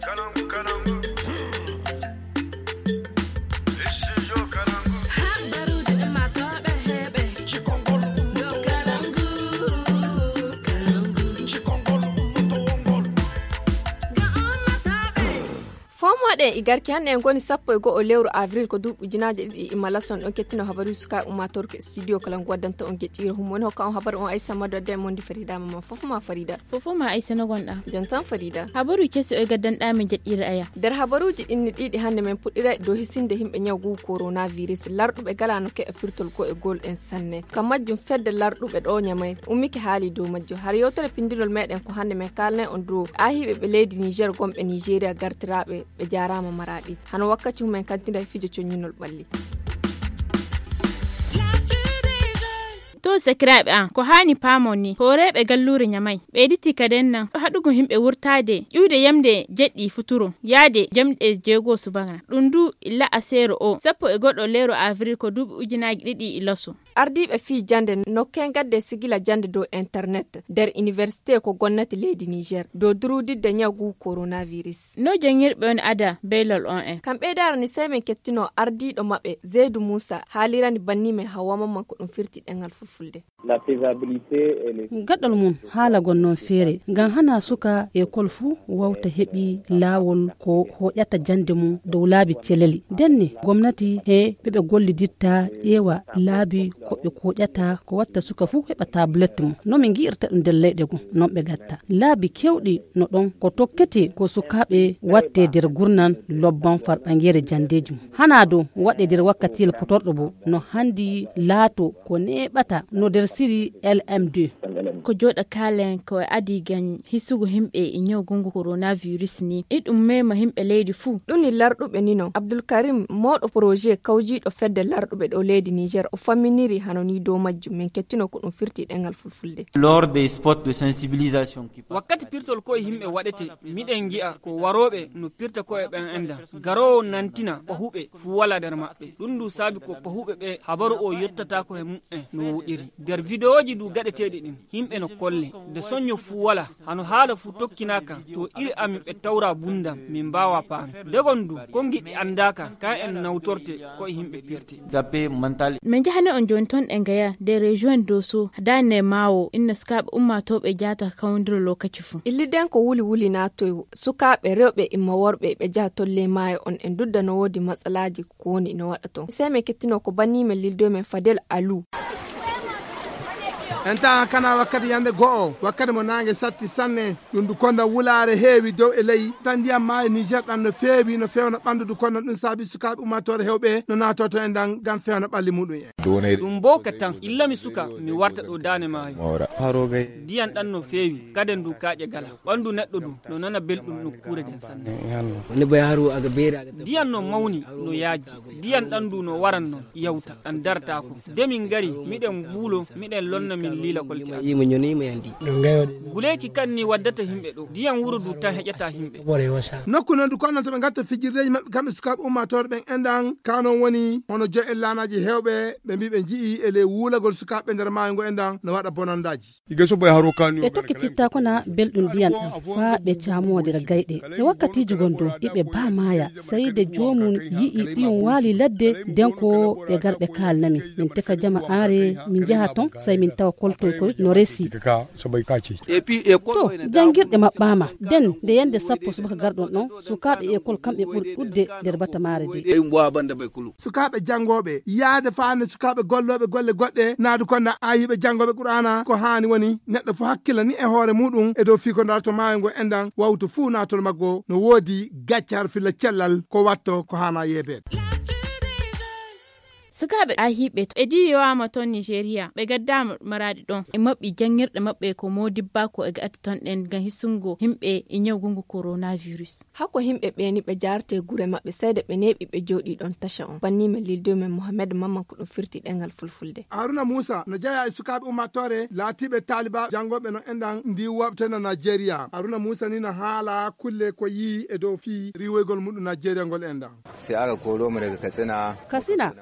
Fomoɗe igarki hande en goni sappo e go'o lewru avril ko duuɓi ujunaaje ɗiɗi imalason on kettino habaru suka ummatorke studio kala goddanta on geccira humon hokka on habaru on Aissa Mado de mondi Farida mama fofuma Farida Aissa no gonɗa jantan Farida habaru kesi o gaddanɗa min jeɗɗira aya nder habaruji ɗinni ɗiɗi hande men puɗɗira dow hisinde himɓe nyawgu coronavirus larɗuɓe galano ke e pirtol go e golɗen sanne kam majjum fedde larɗuɓe ɗo nyamay ummike haali dow majjo har yewtere pindinol meɗen ko hande men kalne on dow ahiɓe ɓe leydi Niger gomɓe Nigeria gartiraɓe ɓe jarama Maradi hano wakkati humen kantida fijo coñinol ɓalli to sekiraɓe an ko hani pamoni horeɓe gallure nyamay ɓe diti kaden nan haɗugo himɓe wurtade ƴuude yamde jeɗɗi futuro yaade jamɗe jeego subagana ɗum du illa asero o sappo e goɗɗo lewru avril ko duuɓi ujunaji ɗiɗi iloso ardiɓe fi jande nokken gadde sigila jande dow internet nder université ko gonnati leydi Niger dow durudidde nyawgu coronavirus no jangirɓe on ada beylol on en kamɓe darani sey min kettino ardiɗo maɓɓe Zeydou Moussa haalirani banni men Hawa Mamman ko ɗum firti ɗengal fulfulde gaɗɗol mum haala gonnon feere ngam hana suka école fuu wawta heɓi laawol ko hoƴata jande mum dow laabi celeli denne gomnati he ɓeɓe golliditta ƴeewa laabi koɓe koƴata ko watta suka fuu heɓa tablette mum no min gi'irta ɗum nder leyɗe gon non ɓe gatta laabi kewɗi no ɗon ko tokkete ko sukaɓe watte nder gurnan lobban farɓangere jandeji mum hana dow waɗe nder wakkatiyel potorɗo bo no handi laato ko neɓata no nder siri LM2 ko joɗa kalen ko adi gan hisugo himɓe e nyawgungu coronavirus ni ɗum mema himɓe leydi fuu ɗum ni larɗuɓe ni non Abdoulkarim moɗo projet kawjiɗo fedde larɗuɓe ɗo leydi Niger o famminiri hanoni dow majjum min kettino ko ɗum firti ɗengal fulfulde lors des spots de sensibilisation wakkati pirtol ko himɓe waɗete miɗen gi'a ko waroɓe no pirta ko e ɓen enda garowo nantina pahuɓe fu wala nder maɓɓe ɗum du saabi ko pahuɓe ɓe habaru o yettata ko e mum'en no wuɗiri nder vidéoji du gaɗeteɗi ɗin himɓe no kolle de soño fu wala hano haala fu tokkinaka to iri amin ɓe tawra bundam min mbawa paami degon du ko giɗɗi andaka ka en nawtorte ko e himɓe pirte gappe mental min jahane on joni ton en gaya de région doso dane mawo inna sukaɓe ummatoɓe jata kawndiro lokaci fu illiden ko wuli natoyo sukaɓe rewɓe imma worɓe ɓe jaha tolle maayo on en dudda no wodi matsalaji ko woni no waɗa ton sai min kettino ko bannime lildo men Fadel Alou en tan kana wakkati yande go'o wakkati mo nangue satti sanne ɗum du konda wulare heewi dow e leyyi tan ndiyam ma e Niger ɗan no feewi no fewna ɓandu du konda ɗum saabi sukaɓe ummatore hewɓe no natoto en ɗan gam fewna ɓalli muɗum en ɗum boka tan illa mi suka mi warta ɗo dane maayo diyan ɗan no feewi kaden du kaƴe gala ɓandu neɗɗo du no nana belɗum nokkure den sanne diyan no mawni no yaaji diyan ɗan du no waran no yawta ɗan darta ko demin gari miɗen buulo miɗen lonna min lila kolti yimo nyonimo yandi guleki kanni waddata himɓe ɗo diyan wuro du tan heƴata himɓe nokku noon du konnan to ɓe gatta fijirdeji maɓɓe kamɓe sukaɓe ummatore ɓen endan kanon woni hono jo en lanaji hewɓe ɓe mbi ɓe jii ele wuulagol sukaɓe nder maayo ngo endan no waɗa bonandaji ɓe tokkititta kona belɗum ndiyan ɗam faa ɓe camode nder gayɗe e wakkatiji gonɗo iɓe ba maya sayde jomum yi'i ɓiyum waali ladde nden ko ɓe garɓe kalnami min tefa jama are min jaha ton say min tawa koltoy koy no resi to jangirɗe maɓɓama nden nde yande sappo subaka garɗon ɗon sukaɓe école kamɓe ɓuuri ɗudde nder batamare de sukaɓe jangoɓe yaade faane sukaɓe golloɓe golle goɗɗe naadu konda ayiɓe jangoɓe qur'ana ko hani woni neɗɗo fo hakkilla ni e hoore muɗum e dow fi ko darto maayo ngo endan wawtu fuu natol maggo no woodi gaccar filla cellal ko watto ko hana yeebede sukaɓe ahiɓe e diyowama ton Nigeria ɓe gaddama Maradi ɗon e mabɓi jangirɗe mabɓe ko Modibba ko e gatti ton ɗen gam hissungo himɓe e nyawgungu coronavirus hakko himɓe ɓeni ɓe jarte gure mabɓe sayde ɓe neɓi ɓe joɗi ɗon tasha on bannime lildo men Mohamed Mamman ko ɗum firti ɗengal fulfulde Haruna Moussa no jeeya e sukaɓe ummatore laatiɓe taliba jangoɓe no endan ndi waɓte no Nigeria Haruna Moussa ni no haala kulle ko yi e dow fi riwoygol muɗum Nigeria ngol endan sai aka koro mu daga Katsina min diwo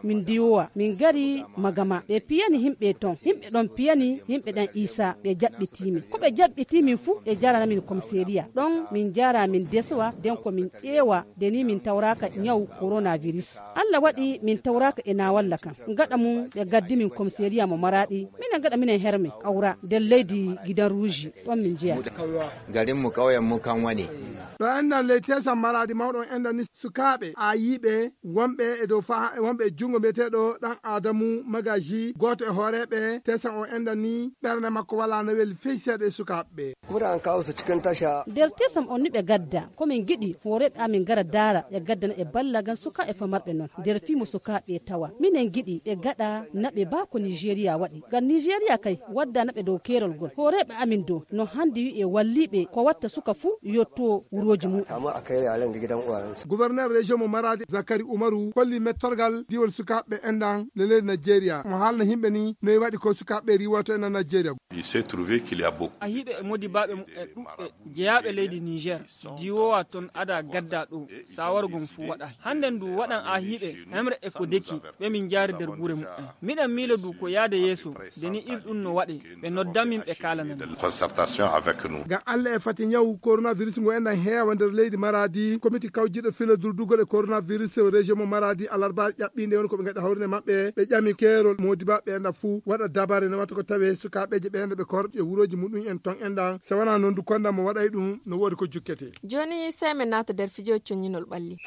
dowa min gari magama ɓe piyani himɓe ton himɓe ɗon piyani himɓe ɗan isa ɓe jaɓɓitimi ko ɓe jaɓɓitimin fuu ɓe jarana min commissariat ɗon min jara min desowa den ko min ƴeewa deni min tawraka ñaw coronavirus Allah waɗi min tawraka ina walla kan gaɗa mum ɓe gaddi min commissariat mo Maradi minen gaɗa minen herme kawra nden leydi gidan rouge ɗon min jeeya garin mu ƙauyen mu kan wani ɗo endan ley tesan Maradi mawɗon endan ni sukaɓe a yiɓe wonɓe e dow wonɓe jungo mbiyeteɗo ɗan Adamu Magaji goto e hooreɓe tesan o endan ni ɓernde makko wala no weli fey seeɗa e sukaɓeɓe kuma an kawo su cikin tasha nder tesam on ni ɓe gadda komin giɗi hooreɓe amin gara daara ɓe gaddana e ballagan suka e famarɓe noon nder fimo sukaɓe tawa minen giɗi ɓe gaɗa naɓe ba ko Nigéria waɗi ngam Nigéria kay wadda naɓe dow kerol gol hooreɓe amin dow no handi wi e walliɓe ko watta suka fuu yotto wuroji mum gouverneur région mo Maradi Zakari Umaru holli mettorgal diwol sukaɓe endan le leydi Nigeria mo haalna himɓe ni noyi waɗi ko sukaɓe riwato endan Nigeria. Il s'est trouvé qu'il y a beaucoup a hiɓe e modibaɓe ɗuɓɓe jeyaɓe leydi Niger diwowa ton ada gadda ɗo sawargom fu waɗa hannden du waɗan a hiɓe hemre e ko deki ɓe min jaari nder guure mumen miɗen miilo du ko yaade yeeso deni ɗum no waɗe ɓe noddamin ɓe kalamen concertation avec nous ngam Allah e fati ñaw coronavirus ngo endan heewa nder leydi Maradi comité kawjiɗo fila durdugol e coronavirus région mo Maradi alarba ƴaɓɓinde woni koɓe gaɗa hawrine maɓɓe ɓe ƴami keerol modibaɓe endan fuu waɗa dabare ne watta ko tawe sukaɓeje ɓe enda ɓe korɗe wuroji muɗum en ton endan so wona noon du konda mo waɗay ɗum no woodi ko jukkete joni seme nata nder fijo coñinol ɓalli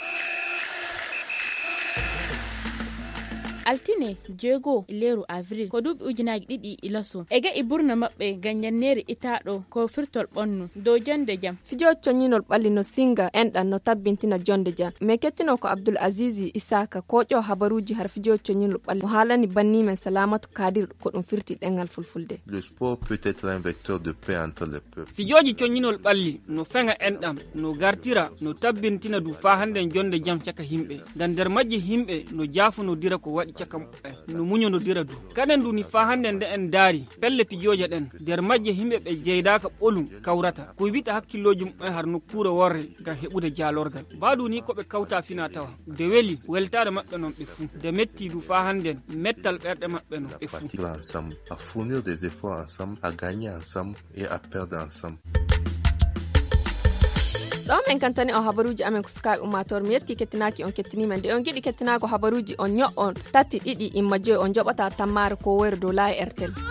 altine jego leru avril ko duuɓi ujunaji ɗiɗi iloso e ga i burna maɓɓe ganyannere itaɗo ko firtol ɓonnu dow jonde jam fijo coñinol ɓalli no singa enɗan no tabbintina jonde jam mais kettino ko Abdoul Azizi Isaka koƴo habaruji har fijo coñinol ɓalli mo haalani bannimen Salamatu Kadir ko ɗum firti ɗengal fulfulde. Le sport peut être un vecteur de paix entre les peuples. fijoji coñinol ɓalli no feŋa enɗam no gartira no tabbintina du fa handen jonde jam caka himɓe ngam nder majji himɓe no jaafonodira ko waɗi caka no muñodira du kaden du ni fa hande nde en daari pelle pijoje ɗen nder majje himɓe ɓe jeydaka ɓolum kawrata ko wiɓita hakkilloji mum har nokkure worre ngam heɓude jaalorgal baadu ni koɓe kawta fina tawa de weli weltare maɓɓe noon ɓe fuu de metti du fa hande mettal ɓerɗe maɓɓe noon ɓe fuu ensemble à fournir des efforts ensemble à gagner ensemble et à perdre ensemble. ɗon en kantani o habaruji amen ko sukaɓe ummator mi yetti kettinaki on kettinimen de on giɗi kettinako habaruji on ño'on tati ɗiɗi imma joyi on joɓata tammare ko wayre dow laayi RTL.